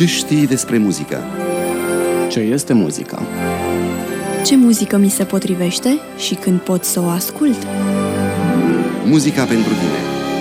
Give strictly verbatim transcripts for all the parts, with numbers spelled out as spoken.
Ce știi despre muzică? Ce este muzica? Ce muzică mi se potrivește și când pot să o ascult? Muzica pentru tine.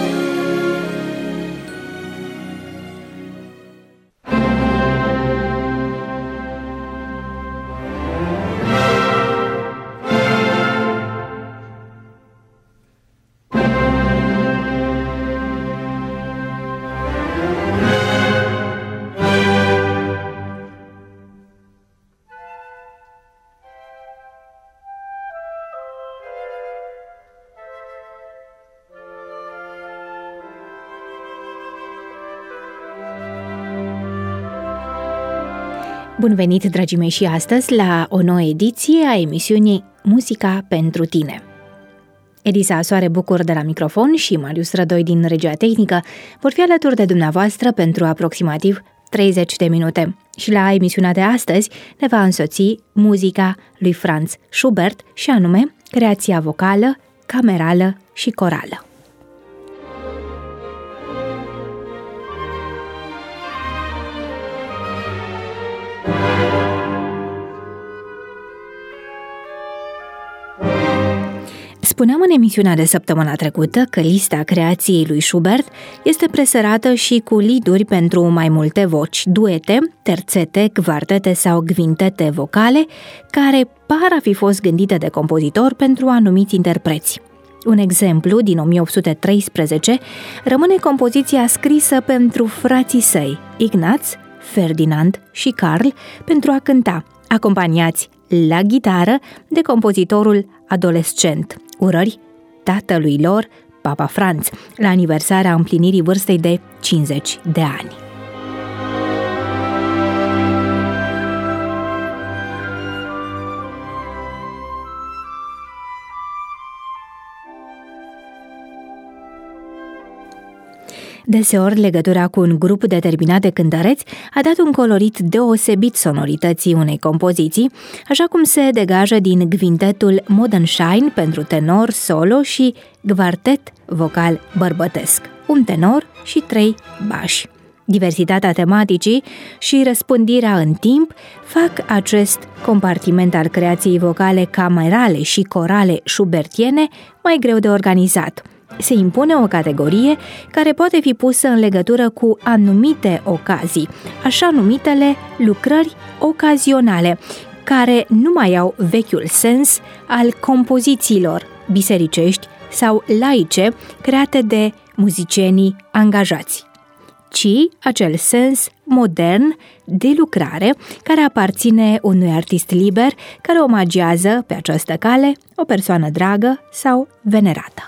Bun venit, dragii mei, și astăzi la o nouă ediție a emisiunii Muzica pentru tine. Elisa Soare Bucur de la microfon și Marius Rădoi din regia tehnică vor fi alături de dumneavoastră pentru aproximativ treizeci de minute. Și la emisiunea de astăzi ne va însoți muzica lui Franz Schubert, și anume creația vocală, camerală și corală. Spuneam în emisiunea de săptămâna trecută că lista creației lui Schubert este presărată și cu lead-uri pentru mai multe voci, duete, terțete, quartete sau gvintete vocale, care par a fi fost gândite de compozitor pentru anumiți interpreți. Un exemplu din o mie opt sute treisprezece rămâne compoziția scrisă pentru frații săi, Ignaz, Ferdinand și Carl, pentru a cânta, acompaniați la ghitară de compozitorul adolescent, urări tatălui lor, Papa Franz, la aniversarea împlinirii vârstei de cincizeci de ani. Deseori, legătura cu un grup determinat de cântăreți a dat un colorit deosebit sonorității unei compoziții, așa cum se degajă din gvintetul Modenschein pentru tenor solo și quartet vocal bărbătesc, un tenor și trei bași. Diversitatea tematicii și răspândirea în timp fac acest compartiment al creației vocale camerale și corale schubertiene mai greu de organizat. Se impune o categorie care poate fi pusă în legătură cu anumite ocazii, așa numitele lucrări ocazionale, care nu mai au vechiul sens al compozițiilor bisericești sau laice create de muzicienii angajați, ci acel sens modern de lucrare care aparține unui artist liber care omagiază pe această cale o persoană dragă sau venerată.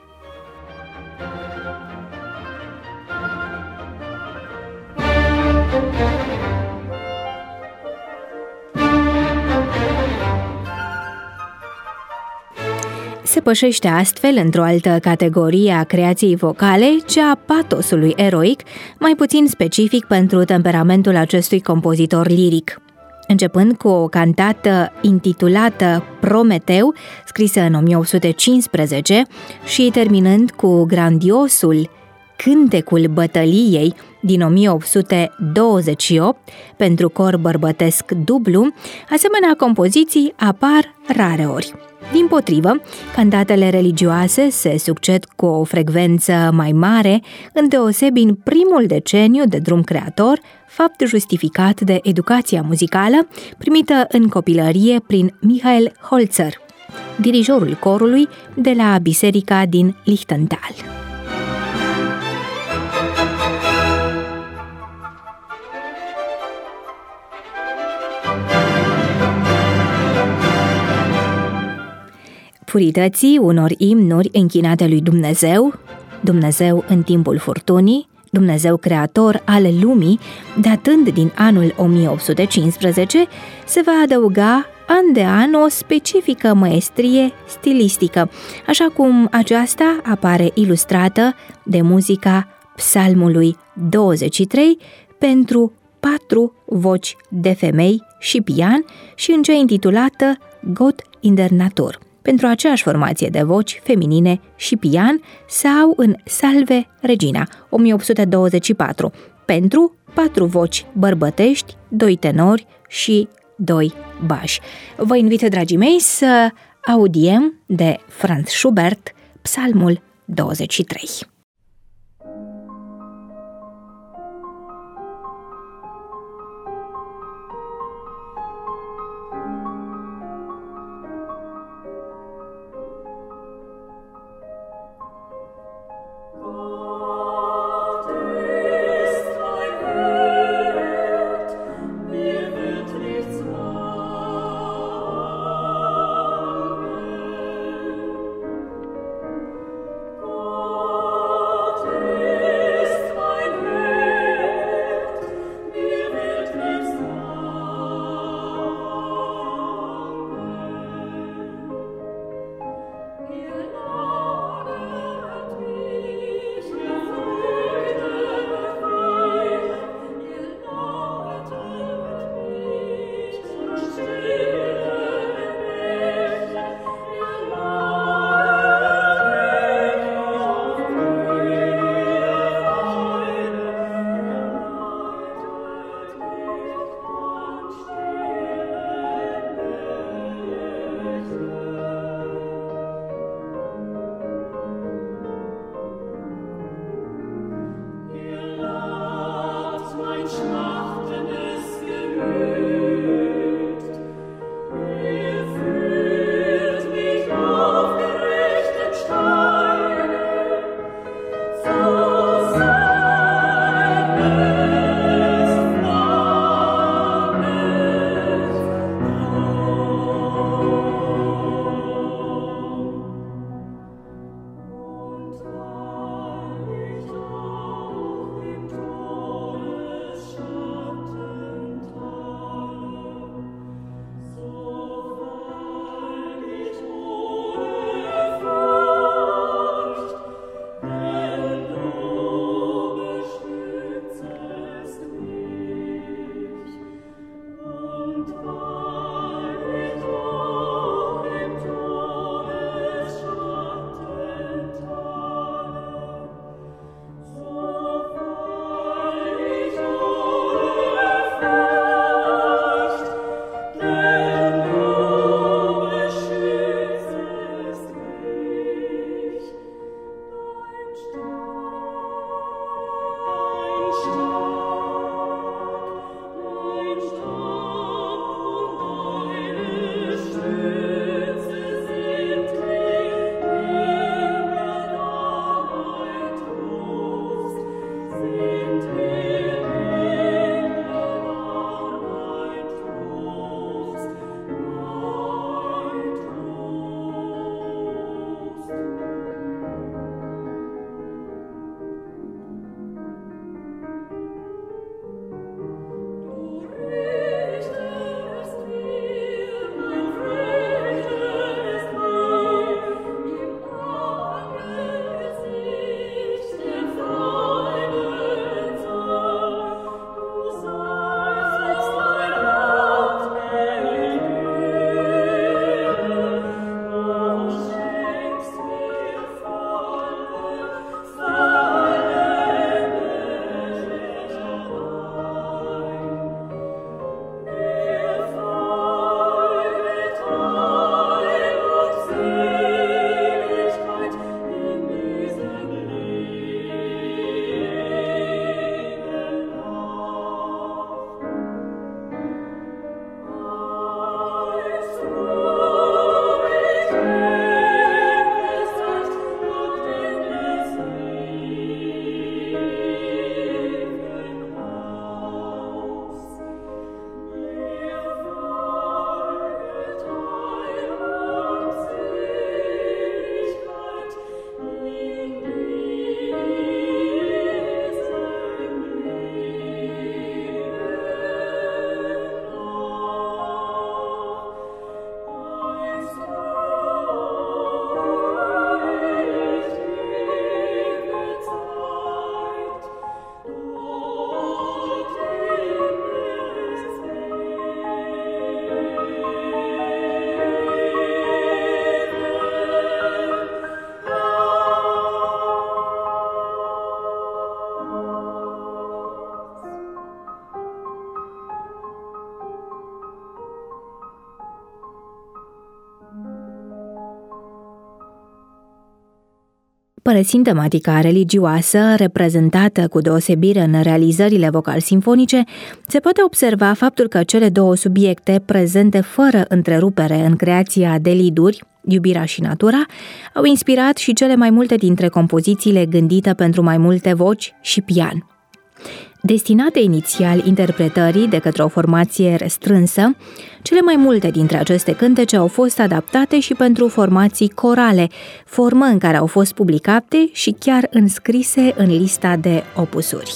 Se pășește astfel într-o altă categorie a creației vocale, cea a patosului eroic, mai puțin specific pentru temperamentul acestui compozitor liric. Începând cu o cantată intitulată Prometeu, scrisă în o mie opt sute cincisprezece, și terminând cu grandiosul Cântecul bătăliei din o mie opt sute douăzeci și opt pentru cor bărbătesc dublu, asemenea compoziții apar rareori. Dimpotrivă, cantatele religioase se succed cu o frecvență mai mare, îndeosebi în primul deceniu de drum creator, fapt justificat de educația muzicală primită în copilărie prin Michael Holzer, dirijorul corului de la biserica din Lichtental. Purității unor imnuri închinate lui Dumnezeu, Dumnezeu în timpul furtunii, Dumnezeu creator al lumii, datând din anul o mie opt sute cincisprezece, se va adăuga an de an o specifică măestrie stilistică, așa cum aceasta apare ilustrată de muzica Psalmului douăzeci și trei pentru patru voci de femei și pian și în cea intitulată Gott in der Natur, pentru aceeași formație de voci feminine și pian, sau în Salve Regina, o mie opt sute douăzeci și patru, pentru patru voci bărbătești, doi tenori și doi bași. Vă invit, dragii mei, să audiem de Franz Schubert Psalmul douăzeci și trei. Oh Părăsind tematica religioasă, reprezentată cu deosebire în realizările vocal-simfonice, se poate observa faptul că cele două subiecte, prezente fără întrerupere în creația de lieduri, iubirea și natura, au inspirat și cele mai multe dintre compozițiile gândite pentru mai multe voci și pian. Destinate inițial interpretării de către o formație restrânsă, cele mai multe dintre aceste cântece au fost adaptate și pentru formații corale, formă în care au fost publicate și chiar înscrise în lista de opusuri.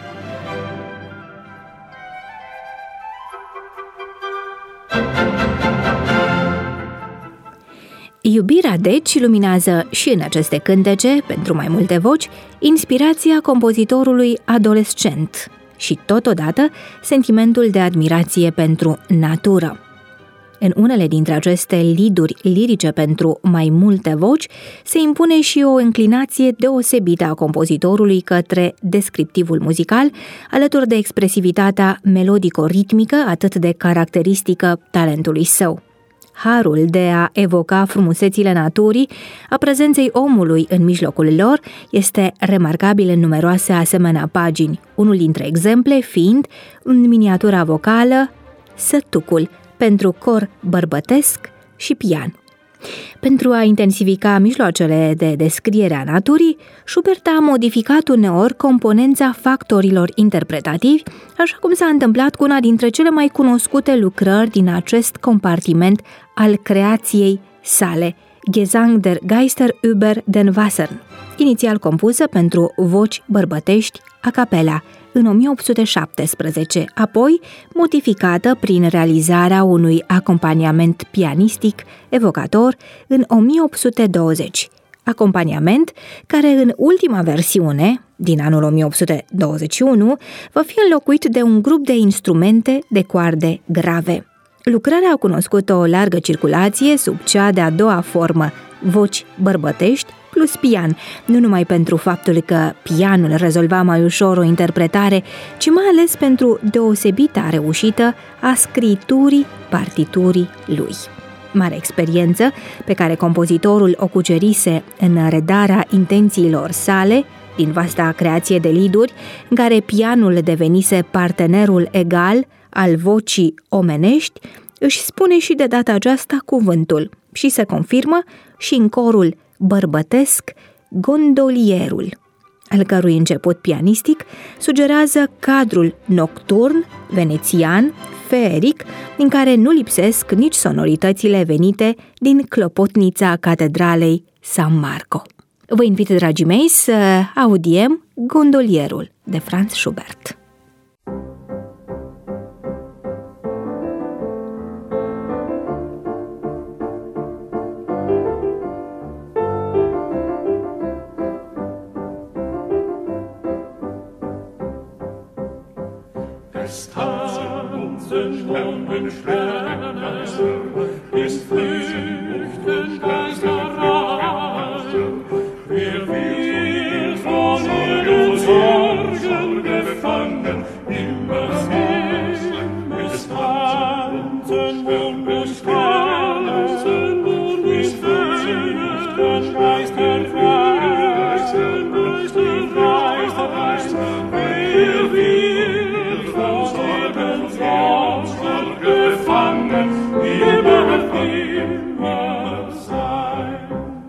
Iubirea, deci, luminează și în aceste cântece, pentru mai multe voci, inspirația compozitorului adolescent și, totodată, sentimentul de admirație pentru natură. În unele dintre aceste lieduri lirice pentru mai multe voci, se impune și o înclinație deosebită a compozitorului către descriptivul muzical, alături de expresivitatea melodico-ritmică atât de caracteristică talentului său. Harul de a evoca frumusețile naturii, a prezenței omului în mijlocul lor, este remarcabil în numeroase asemenea pagini, unul dintre exemple fiind, în miniatura vocală, Sătucul, pentru cor bărbătesc și pian. Pentru a intensifica mijloacele de descriere a naturii, Schubert a modificat uneori componența factorilor interpretativi, așa cum s-a întâmplat cu una dintre cele mai cunoscute lucrări din acest compartiment al creației sale, Gesang der Geister über den Wassern, inițial compusă pentru voci bărbătești a capella, în o mie opt sute șaptesprezece, apoi modificată prin realizarea unui acompaniament pianistic evocator în o mie opt sute douăzeci, acompaniament care în ultima versiune, din anul o mie opt sute douăzeci și unu, va fi înlocuit de un grup de instrumente de coarde grave. Lucrarea a cunoscut o largă circulație sub cea de-a doua formă, voci bărbătești plus pian, nu numai pentru faptul că pianul rezolva mai ușor o interpretare, ci mai ales pentru deosebita reușită a scriturii partiturii lui. Mare experiență pe care compozitorul o cucerise în redarea intențiilor sale, din vasta creație de lieduri, în care pianul devenise partenerul egal al vocii omenești, își spune și de data aceasta cuvântul și se confirmă și în corul bărbătesc Gondolierul, al cărui început pianistic sugerează cadrul nocturn, venețian, feeric, din care nu lipsesc nici sonoritățile venite din clopotnița catedralei San Marco. Vă invit, dragii mei, să audiem Gondolierul de Franz Schubert. Es tanzen Mond und Sterne, es flüchten Geisterreich. Wer wird von ihren Sorgen gefangen, immer sehen. Es tanzen Mond und Sterne, es flüchten Geisterreich, Geisterreich. Wer wird von ihren Sorgen gefangen, immer, immer sein.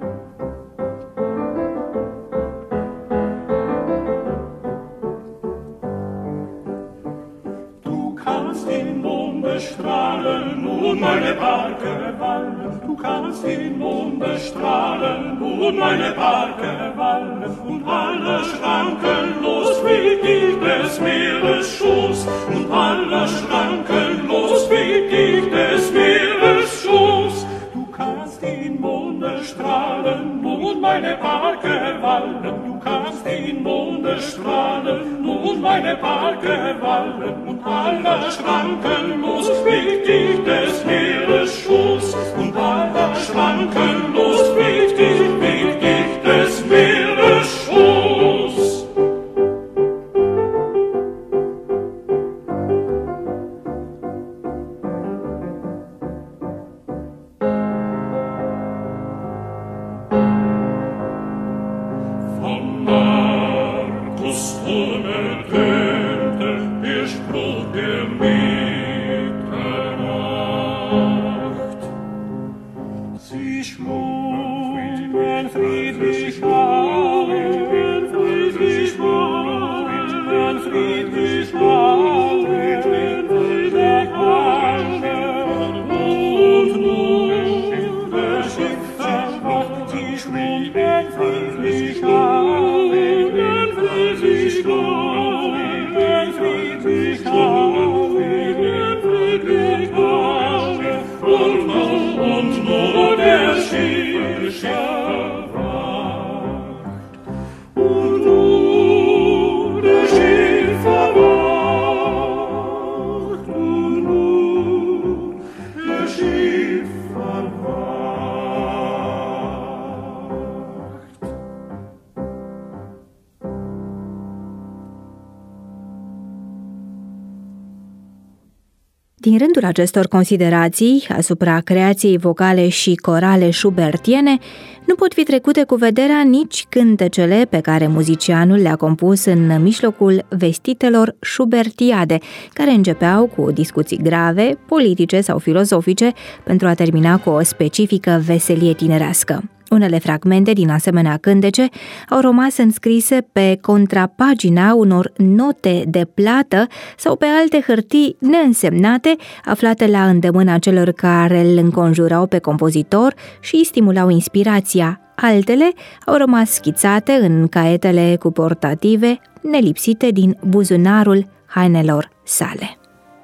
Du kannst in Mondestrahlen und meine Barke wallen, du kannst in Mondestrahlen und meine Barke wallen, und alle Schranken los fliegt ich des Meeres Schoß, und alle Schranken los fliegt ich des Meeres Schoß. Du kannst in Mondestrahlen und meine Barke wallen, du kannst in Mondestrahlen und meine Barke wallen, und alle Schranken los fliegt ich des Meeres Schoß, und alle Schranken los fliegt ich, fliegt ich des Meeres Schoß. Din rândul acestor considerații asupra creației vocale și corale schubertiene, nu pot fi trecute cu vederea nici cântecele pe care muzicianul le-a compus în mijlocul vestitelor schubertiade, care începeau cu discuții grave, politice sau filozofice, pentru a termina cu o specifică veselie tinerească. Unele fragmente din asemenea cântece au rămas înscrise pe contrapagina unor note de plată sau pe alte hârtii neînsemnate, aflate la îndemâna celor care îl înconjurau pe compozitor și îi stimulau inspirația. Altele au rămas schițate în caietele cu portative, nelipsite din buzunarul hainelor sale.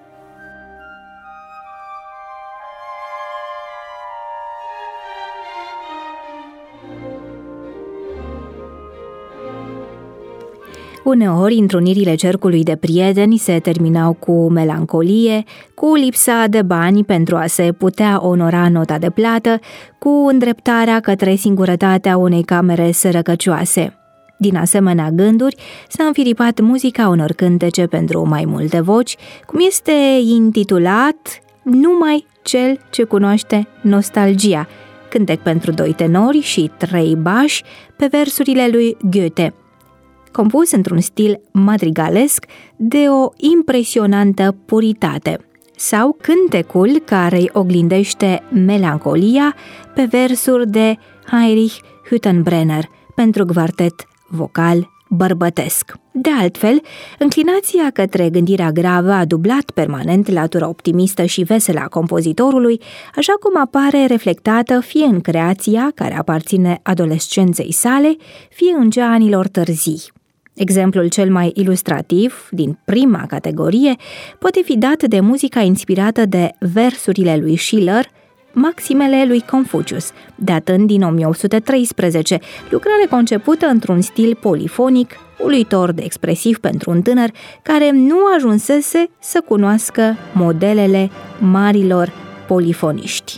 Uneori, întrunirile cercului de prieteni se terminau cu melancolie, cu lipsa de bani pentru a se putea onora nota de plată, cu îndreptarea către singurătatea unei camere sărăcăcioase. Din asemenea gânduri s-a înfiripat muzica unor cântece pentru mai multe voci, cum este intitulat Numai cel ce cunoaște nostalgia, cântec pentru doi tenori și trei bași pe versurile lui Goethe, compus într-un stil madrigalesc de o impresionantă puritate, sau cântecul care îi oglindește melancolia pe versuri de Heinrich Hüttenbrenner pentru quartet vocal bărbătesc. De altfel, înclinația către gândirea gravă a dublat permanent latura optimistă și veselă a compozitorului, așa cum apare reflectată fie în creația care aparține adolescenței sale, fie în cea anilor târzii. Exemplul cel mai ilustrativ, din prima categorie, poate fi dat de muzica inspirată de versurile lui Schiller, Maximele lui Confucius, datând din o mie opt sute treisprezece, lucrare concepută într-un stil polifonic, uluitor de expresiv pentru un tânăr care nu ajunsese să cunoască modelele marilor polifoniști.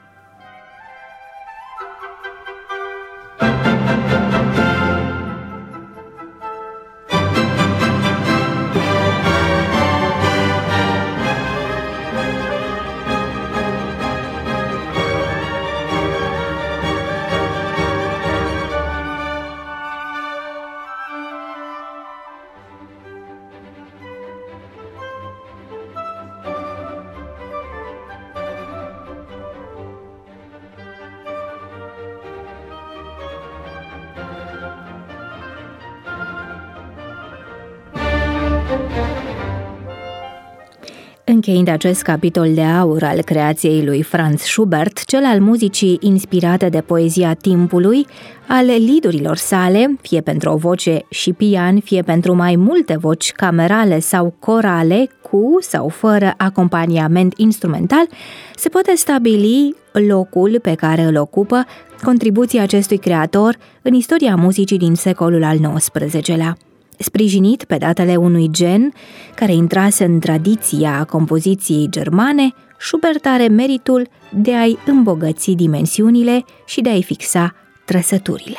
Încheind acest capitol de aur al creației lui Franz Schubert, cel al muzicii inspirate de poezia timpului, al lidurilor sale, fie pentru o voce și pian, fie pentru mai multe voci camerale sau corale, cu sau fără acompaniament instrumental, se poate stabili locul pe care îl ocupă contribuția acestui creator în istoria muzicii din secolul al nouăsprezecelea. Sprijinit pe datele unui gen care intrase în tradiția compoziției germane, Schubert are meritul de a-i îmbogăți dimensiunile și de a-i fixa trăsăturile.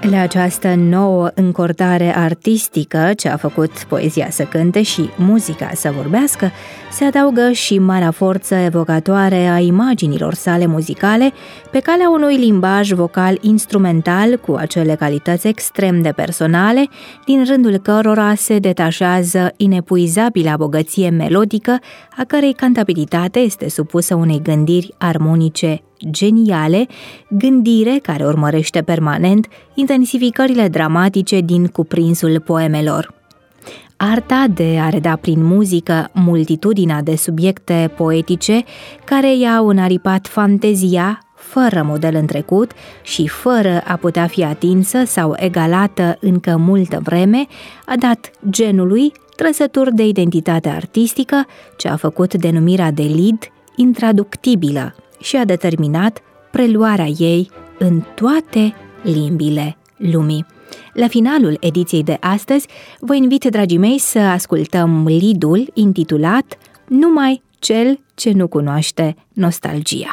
La această nouă încordare artistică ce a făcut poezia să cânte și muzica să vorbească, se adaugă și marea forță evocatoare a imaginilor sale muzicale pe calea unui limbaj vocal instrumental cu acele calități extrem de personale, din rândul cărora se detașează inepuizabila bogăție melodică, a cărei cantabilitate este supusă unei gândiri armonice geniale, gândire care urmărește permanent intensificările dramatice din cuprinsul poemelor. Arta de a reda prin muzică multitudinea de subiecte poetice care i-au înaripat fantezia, fără model în trecut și fără a putea fi atinsă sau egalată încă multă vreme, a dat genului trăsături de identitate artistică ce a făcut denumirea de lied intraductibilă și a determinat preluarea ei în toate limbile lumii. La finalul ediției de astăzi, vă invit, dragii mei, să ascultăm liedul intitulat Numai cel ce nu cunoaște nostalgia.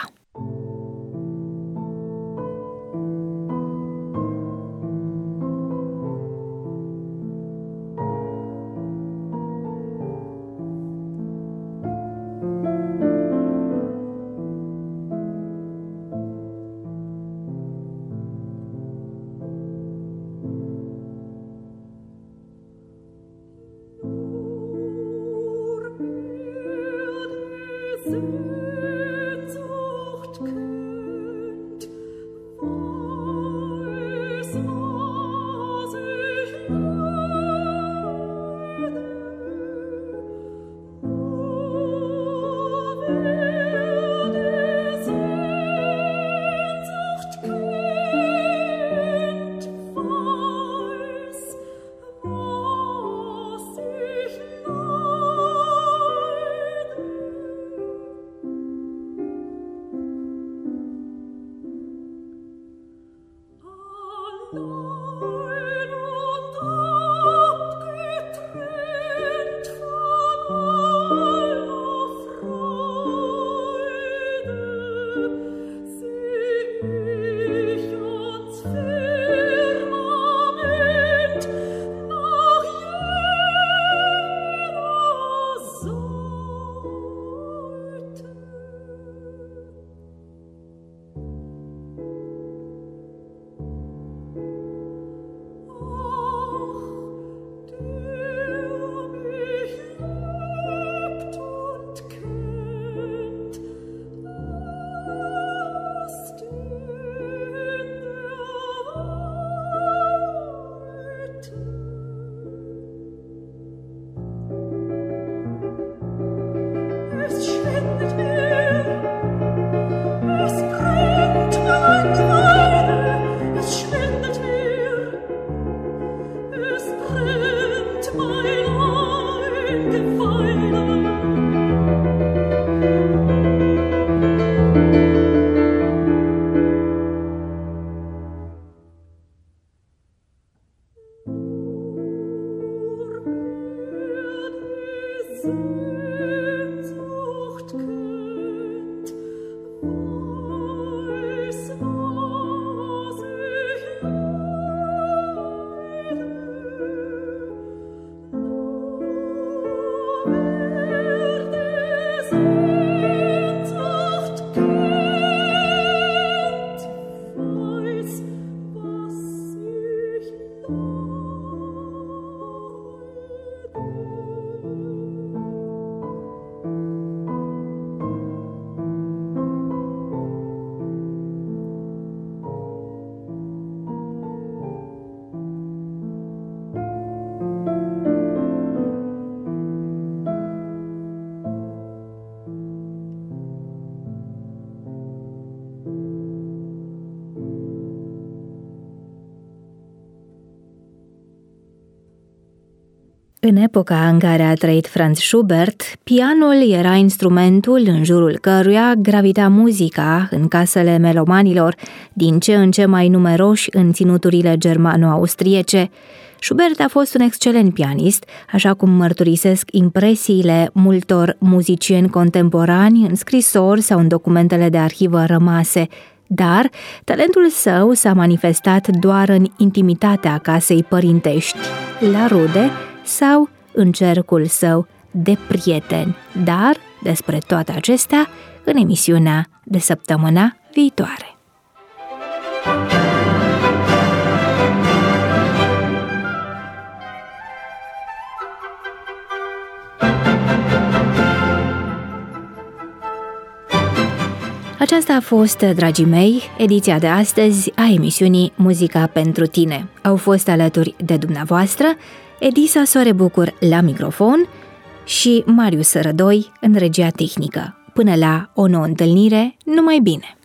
În epoca în care a trăit Franz Schubert, pianul era instrumentul în jurul căruia gravita muzica în casele melomanilor, din ce în ce mai numeroși în ținuturile germano-austriece. Schubert a fost un excelent pianist, așa cum mărturisesc impresiile multor muzicieni contemporani în scrisori sau în documentele de arhivă rămase. dar talentul său s-a manifestat doar în intimitatea casei părintești, la rude sau în cercul său de prieteni. Dar despre toate acestea în emisiunea de săptămâna viitoare. Aceasta a fost, dragii mei, ediția de astăzi a emisiunii Muzica pentru tine. Au fost alături de dumneavoastră Edisa Soare-Bucur la microfon și Marius Rădoi în regia tehnică. Până la o nouă întâlnire, numai bine!